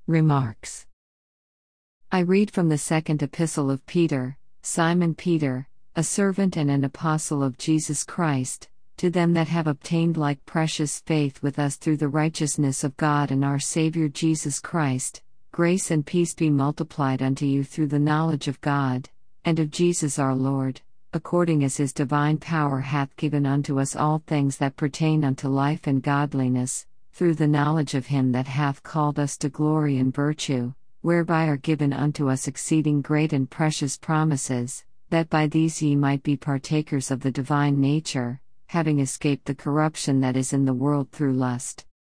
Remarks. I read from the second epistle of Peter, Simon Peter, a servant and an apostle of Jesus Christ, to them that have obtained like precious faith with us through the righteousness of God and our Saviour Jesus Christ, grace and peace be multiplied unto you through the knowledge of God, and of Jesus our Lord, according as his divine power hath given unto us all things that pertain unto life and godliness, through the knowledge of him that hath called us to glory and virtue, whereby are given unto us exceeding great and precious promises, that by these ye might be partakers of the divine nature, having escaped the corruption that is in the world through lust.